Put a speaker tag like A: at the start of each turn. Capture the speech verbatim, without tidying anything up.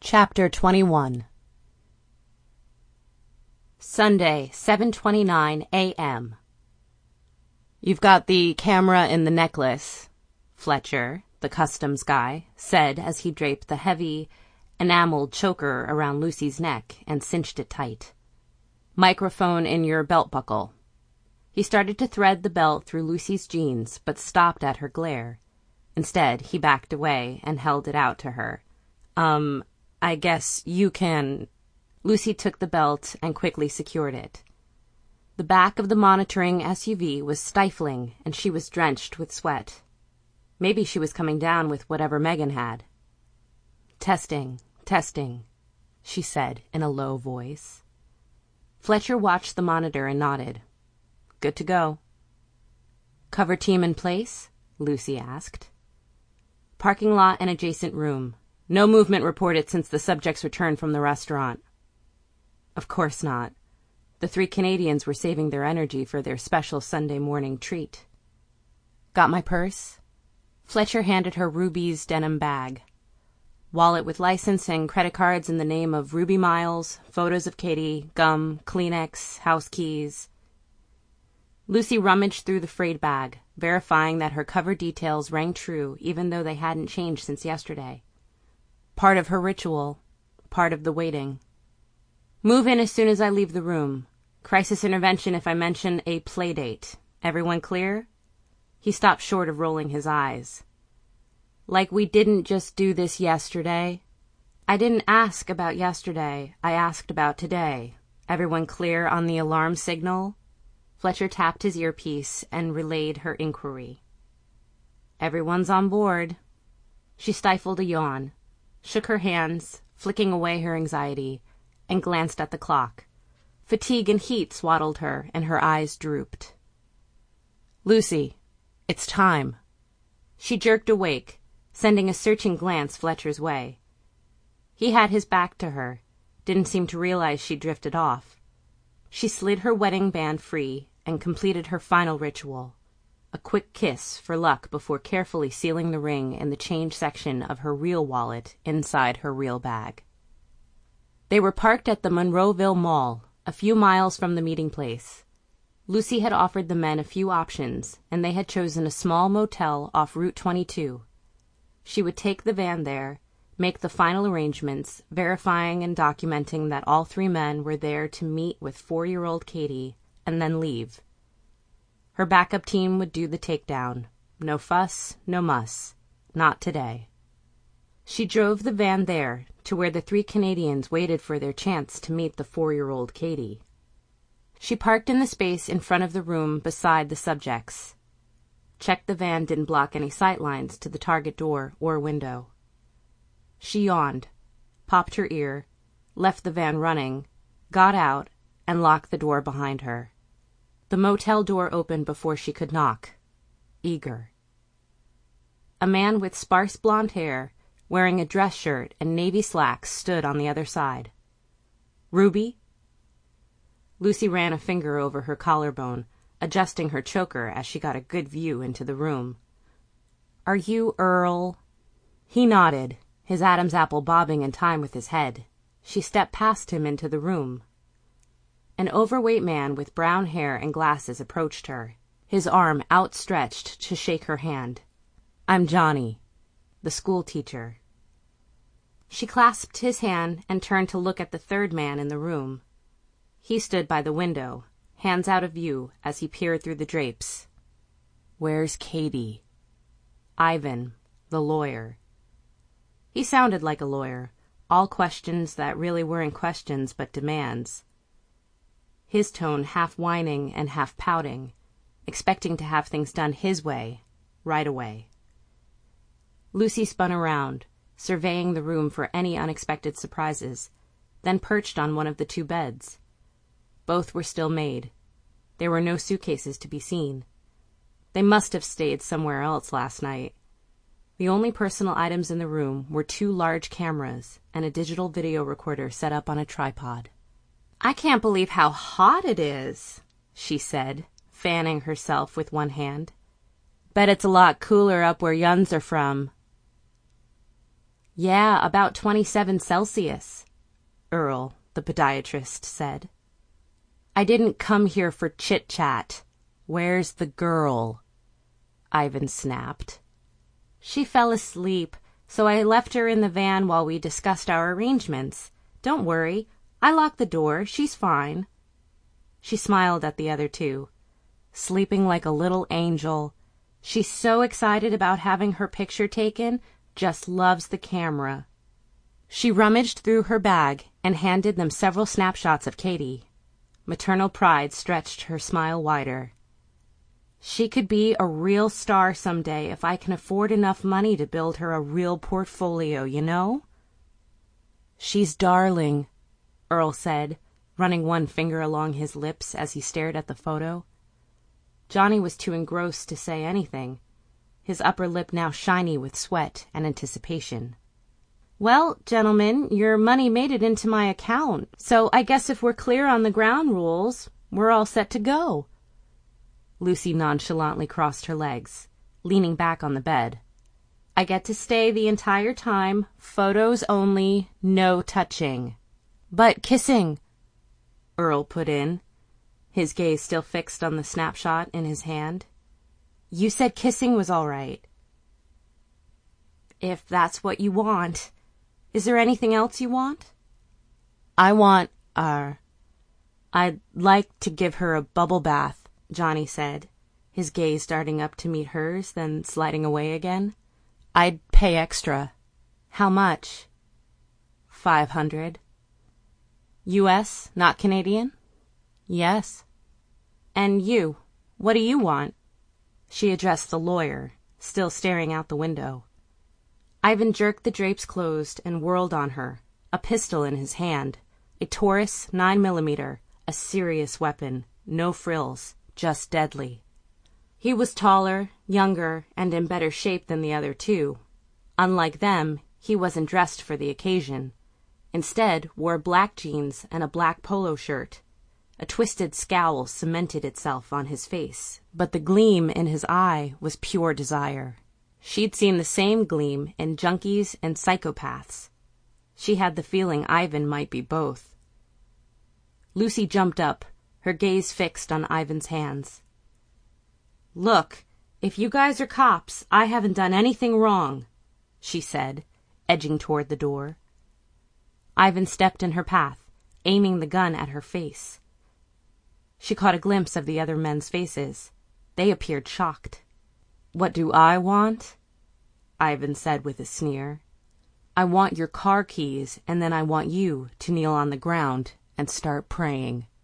A: Chapter twenty-one. Sunday, seven twenty-nine a m "You've got the camera in the necklace," Fletcher, the customs guy, said as he draped the heavy, enameled choker around Lucy's neck and cinched it tight. "Microphone in your belt buckle." He started to thread the belt through Lucy's jeans, but stopped at her glare. Instead, he backed away and held it out to her. Um... I guess you can... Lucy took the belt and quickly secured it. The back of the monitoring S U V was stifling, and she was drenched with sweat. Maybe she was coming down with whatever Megan had. "Testing, testing," she said in a low voice. Fletcher watched the monitor and nodded. "Good to go." "Cover team in place?" Lucy asked. "Parking lot and adjacent room. No movement reported since the subjects returned from the restaurant." Of course not. The three Canadians were saving their energy for their special Sunday morning treat. "Got my purse?" Fletcher handed her Ruby's denim bag. Wallet with license and credit cards in the name of Ruby Miles, photos of Katie, gum, Kleenex, house keys. Lucy rummaged through the frayed bag, verifying that her cover details rang true even though they hadn't changed since yesterday. Part of her ritual, part of the waiting. "Move in as soon as I leave the room. Crisis intervention if I mention a play date. Everyone clear?" He stopped short of rolling his eyes. "Like we didn't just do this yesterday?" "I didn't ask about yesterday. I asked about today. Everyone clear on the alarm signal?" Fletcher tapped his earpiece and relayed her inquiry. "Everyone's on board." She stifled a yawn, shook her hands, flicking away her anxiety, and glanced at the clock. Fatigue and heat swaddled her, and her eyes drooped. "Lucy, it's time." She jerked awake, sending a searching glance Fletcher's way. He had his back to her, didn't seem to realize she'd drifted off. She slid her wedding band free and completed her final ritual. A quick kiss for luck before carefully sealing the ring in the change section of her real wallet inside her real bag. They were parked at the Monroeville Mall, a few miles from the meeting place. Lucy had offered the men a few options, and they had chosen a small motel off Route twenty-two. She would take the van there, make the final arrangements, verifying and documenting that all three men were there to meet with four-year-old Katie, and then leave. Her backup team would do the takedown. No fuss, no muss. Not today. She drove the van there, to where the three Canadians waited for their chance to meet the four-year-old Katie. She parked in the space in front of the room beside the subjects. Checked the van didn't block any sightlines to the target door or window. She yawned, popped her ear, left the van running, got out, and locked the door behind her. The motel door opened before she could knock. Eager. A man with sparse blonde hair, wearing a dress shirt and navy slacks, stood on the other side. "Ruby?" Lucy ran a finger over her collarbone, adjusting her choker as she got a good view into the room. "Are you Earl?" He nodded, his Adam's apple bobbing in time with his head. She stepped past him into the room. An overweight man with brown hair and glasses approached her, his arm outstretched to shake her hand. "I'm Johnny, the school teacher." She clasped his hand and turned to look at the third man in the room. He stood by the window, hands out of view as he peered through the drapes. "Where's Katie?" Ivan, the lawyer. He sounded like a lawyer, all questions that really weren't questions but demands. His tone half whining and half pouting, expecting to have things done his way, right away. Lucy spun around, surveying the room for any unexpected surprises, then perched on one of the two beds. Both were still made. There were no suitcases to be seen. They must have stayed somewhere else last night. The only personal items in the room were two large cameras and a digital video recorder set up on a tripod. "I can't believe how hot it is," she said, fanning herself with one hand. "Bet it's a lot cooler up where yuns are from." Yeah, about twenty-seven Celsius, Earl, the podiatrist, said. I didn't come here for chit-chat. Where's the girl? Ivan snapped. She fell asleep, so I left her in the van while we discussed our arrangements. Don't worry, I locked the door. She's fine. She smiled at the other two. Sleeping like a little angel. She's so excited about having her picture taken, just loves the camera. She rummaged through her bag and handed them several snapshots of Katie. Maternal pride stretched her smile wider. She could be a real star someday if I can afford enough money to build her a real portfolio, you know? She's darling, Earl said, running one finger along his lips as he stared at the photo. Johnny was too engrossed to say anything, his upper lip now shiny with sweat and anticipation. Well, gentlemen, your money made it into my account, so I guess if we're clear on the ground rules, we're all set to go. Lucy nonchalantly crossed her legs, leaning back on the bed. I get to stay the entire time, photos only, no touching. But kissing, Earl put in, his gaze still fixed on the snapshot in his hand. You said kissing was all right. If that's what you want. Is there anything else you want? I want, uh, I'd like to give her a bubble bath, Johnny said, his gaze darting up to meet hers, then sliding away again. I'd pay extra. How much? Five hundred. U S, not Canadian? Yes. And you, what do you want? She addressed the lawyer, still staring out the window. Ivan jerked the drapes closed and whirled on her, a pistol in his hand, a Taurus nine millimeter, a serious weapon, no frills, just deadly. He was taller, younger, and in better shape than the other two. Unlike them, he wasn't dressed for the occasion. Instead, wore black jeans and a black polo shirt. A twisted scowl cemented itself on his face, but the gleam in his eye was pure desire. She'd seen the same gleam in junkies and psychopaths. She had the feeling Ivan might be both. Lucy jumped up, her gaze fixed on Ivan's hands. Look, if you guys are cops, I haven't done anything wrong, she said, edging toward the door. Ivan stepped in her path, aiming the gun at her face. She caught a glimpse of the other men's faces. They appeared shocked. What do I want? Ivan said with a sneer. I want your car keys, and then I want you to kneel on the ground and start praying.